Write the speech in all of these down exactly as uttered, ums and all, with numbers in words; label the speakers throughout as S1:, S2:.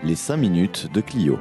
S1: Les cinq minutes de Clio.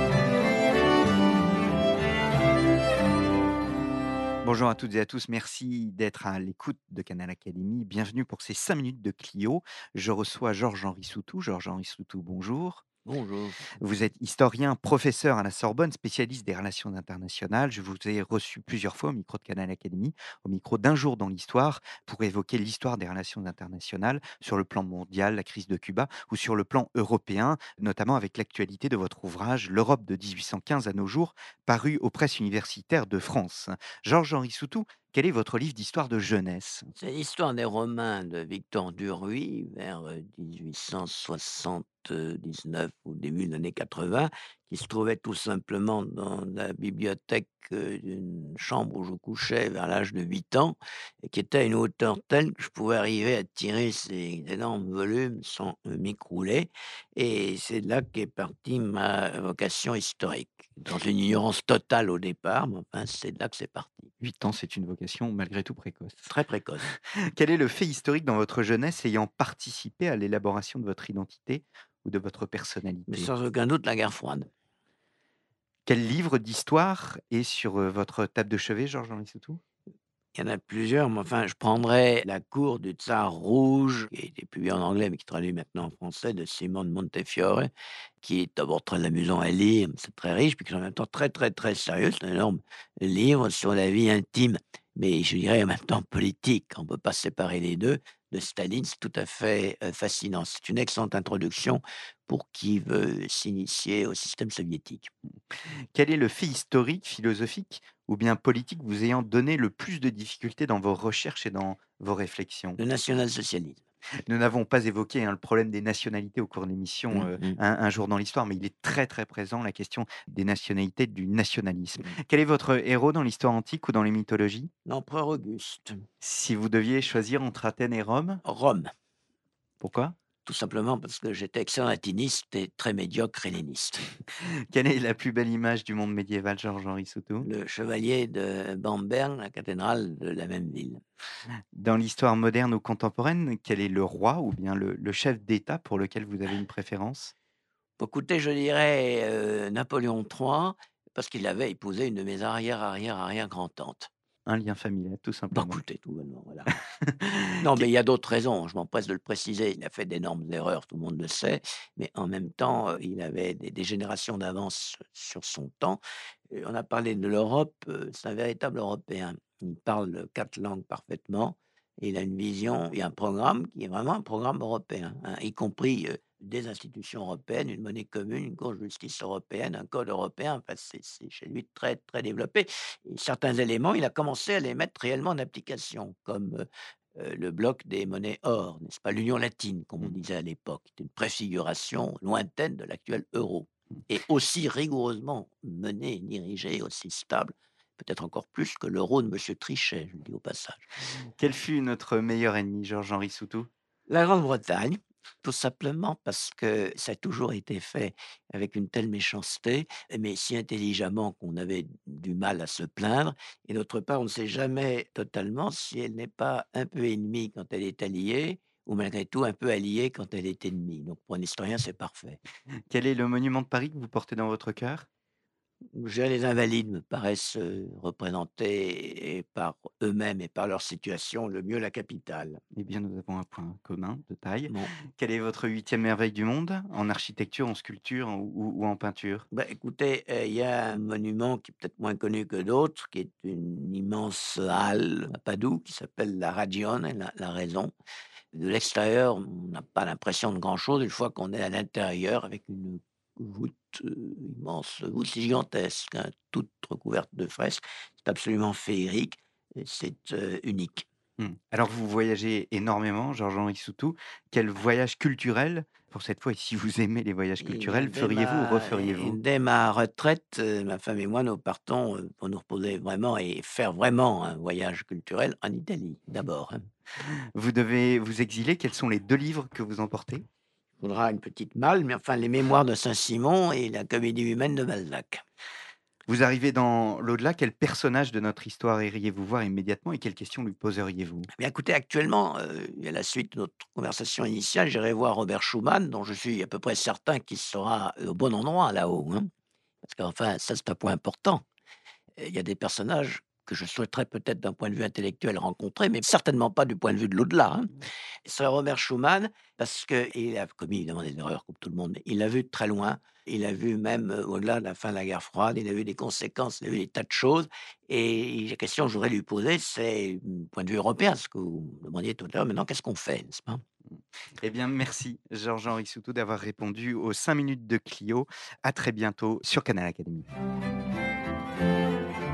S2: Bonjour à toutes et à tous, merci d'être à l'écoute de Canal Académie. Bienvenue pour ces cinq minutes de Clio. Je reçois Georges-Henri Soutou. Georges-Henri Soutou, bonjour.
S3: Bonjour.
S2: Vous êtes historien, professeur à la Sorbonne, spécialiste des relations internationales. Je vous ai reçu plusieurs fois au micro de Canal Académie, au micro d'Un jour dans l'histoire, pour évoquer l'histoire des relations internationales sur le plan mondial, la crise de Cuba, ou sur le plan européen, notamment avec l'actualité de votre ouvrage L'Europe de mille huit cent quinze à nos jours, paru aux presses universitaires de France. Georges-Henri Soutou, quel est votre livre d'histoire de jeunesse?
S3: C'est l'histoire des Romains de Victor Duruy vers euh, dix-huit cent soixante-dix-neuf ou début des années quatre-vingts, qui se trouvait tout simplement dans la bibliothèque euh, d'une chambre où je couchais vers l'âge de huit ans, et qui était à une hauteur telle que je pouvais arriver à tirer ces énormes volumes sans euh, m'écrouler. Et c'est de là qu'est partie ma vocation historique. Dans une ignorance totale au départ, mais enfin, c'est de là que c'est parti.
S2: Huit ans, c'est une vocation malgré tout précoce.
S3: Très précoce.
S2: Quel est le fait historique dans votre jeunesse ayant participé à l'élaboration de votre identité ou de votre
S3: Mais
S2: personnalité?
S3: sans aucun doute la guerre froide.
S2: Quel livre d'histoire est sur, heu, votre table de chevet, Georges-Henri Soutou?
S3: Il y en a plusieurs, mais enfin, je prendrais La cour du Tsar rouge, qui a été publié en anglais, mais qui est traduit maintenant en français, de Simone Montefiore, qui est d'abord très amusant à lire, mais c'est très riche, puis qui est en même temps très, très, très sérieux. C'est un énorme livre sur la vie intime, mais je dirais en même temps politique. On ne peut pas séparer les deux. De Staline, c'est tout à fait euh, fascinant. C'est une excellente introduction pour qui veut s'initier au système soviétique.
S2: Quel est le fait historique, philosophique ou bien politique vous ayant donné le plus de difficultés dans vos recherches et dans vos réflexions?
S3: Le national-socialisme.
S2: Nous n'avons pas évoqué, hein, le problème des nationalités au cours de l'émission,
S3: Mmh,
S2: heu,
S3: mmh,
S2: un un jour dans l'histoire, mais il est très, très présent, la question des nationalités, du nationalisme.
S3: mmh.
S2: Quel est votre héros dans l'histoire antique ou dans les mythologies?
S3: L'empereur Auguste.
S2: Si vous deviez choisir entre Athènes et Rome,
S3: Rome,
S2: pourquoi?
S3: tout simplement parce que j'étais excellent latiniste et très médiocre helléniste.
S2: Quelle est la plus belle image du monde médiéval, Georges-Henri Soutou?
S3: Le chevalier de Bamberg, la cathédrale de la même ville.
S2: Dans l'histoire moderne ou contemporaine, quel est le roi ou bien le le chef d'État pour lequel vous avez une préférence?
S3: Pour écouter, je dirais, heu, Napoléon trois, parce qu'il avait épousé une de mes arrière, arrière, arrière-grand-tantes.
S2: Un lien familial, tout
S3: Bah,
S2: simplement.
S3: écoutez, tout bonnement, voilà. Non, mais
S2: Qu
S3: il y a d'autres raisons, je m'empresse de le préciser. Il a fait d'énormes erreurs, tout le monde le sait, mais en même temps, heu, il avait des des générations d'avance sur son temps. Heu, on a parlé de l'Europe, heu, c'est un véritable Européen. Il parle quatre langues parfaitement et il a une vision et un programme qui est vraiment un programme européen, hein, y compris, heu, des institutions européennes, une monnaie commune, une cour de justice européenne, un code européen. Enfin, c'est c'est chez lui très, très développé et certains éléments, il a commencé à les mettre réellement en application, comme, heu heu, le bloc des monnaies or, n'est-ce pas? L'union latine, comme on
S2: mmh,
S3: disait à l'époque, est une préfiguration lointaine de l'actuel euro
S2: mmh.
S3: et aussi rigoureusement menée et dirigée, aussi stable, peut-être encore plus que l'euro de monsieur Trichet, je le dis au passage.
S2: Quel fut notre meilleur ennemi, Georges-Henri Soutou?
S3: La Grande-Bretagne, tout simplement parce que ça a toujours été fait avec une telle méchanceté, mais si intelligemment qu'on avait du mal à se plaindre et d'autre part, on ne sait jamais totalement si elle n'est pas un peu ennemie quand elle est alliée ou malgré tout un peu alliée quand elle est ennemie. Donc pour un historien, c'est parfait.
S2: Quel est le monument de Paris que vous portez dans votre cœur?
S3: Je dirais les invalides me paraissent, heu, représenter et par eux-mêmes et par leur situation le mieux la capitale.
S2: Eh bien, nous avons un point commun de taille.
S3: Bon.
S2: Quelle est votre huitième merveille du monde? En architecture, en sculpture ou ou ou en peinture?
S3: Bah, écoutez, heu, il y a un monument qui est peut-être moins connu que d'autres, qui est une immense halle à Padoue, qui s'appelle la Ragione, la la raison. De l'extérieur, on n'a pas l'impression de grand-chose, une fois qu'on est à l'intérieur avec une voûte, heu, immense, voûte gigantesque, hein, toute recouverte de fresques. C'est absolument féerique et c'est, heu, unique.
S2: Mmh. Alors vous voyagez énormément, Georges-Henri Soutou. Quel voyage culturel, pour cette fois et si vous aimez les voyages
S3: Eh bien,
S2: culturels,
S3: dès
S2: feriez-vous ou
S3: ma et
S2: referiez-vous?
S3: dès ma retraite, heu, ma femme et moi, nous partons, heu, pour nous reposer vraiment et faire vraiment un voyage culturel en Italie, d'abord, hein.
S2: Vous devez vous exiler, quels sont les deux livres que vous emportez?
S3: Il faudra une petite malle, mais enfin, les Mémoires de Saint-Simon et la Comédie humaine de Balzac.
S2: Vous arrivez dans l'au-delà, quel personnage de notre histoire iriez-vous voir immédiatement et quelles questions lui poseriez-vous?
S3: Eh bien, écoutez, actuellement, heu, et à la suite de notre conversation initiale, j'irai voir Robert Schumann, dont je suis à peu près certain qu'il sera au bon endroit là-haut, hein. Parce qu'enfin, ça, c'est un point important. Et il y a des personnages que je souhaiterais peut-être d'un point de vue intellectuel rencontrer, mais certainement pas du point de vue de l'au-delà, hein. Ce serait Robert Schumann parce qu'il a commis évidemment des erreurs comme tout le monde, mais il l'a vu de très loin. Il a vu même, heu, au-delà de la fin de la guerre froide, il a vu des conséquences, il a vu des tas de choses et la question que je voudrais lui poser, c'est, du point de vue européen, ce que vous me demandiez tout à l'heure, maintenant qu'est-ce qu'on fait, n'est-ce pas?
S2: Eh bien, merci Georges-Henri Soutou d'avoir répondu aux cinq minutes de Clio. À très bientôt sur Canal Académie.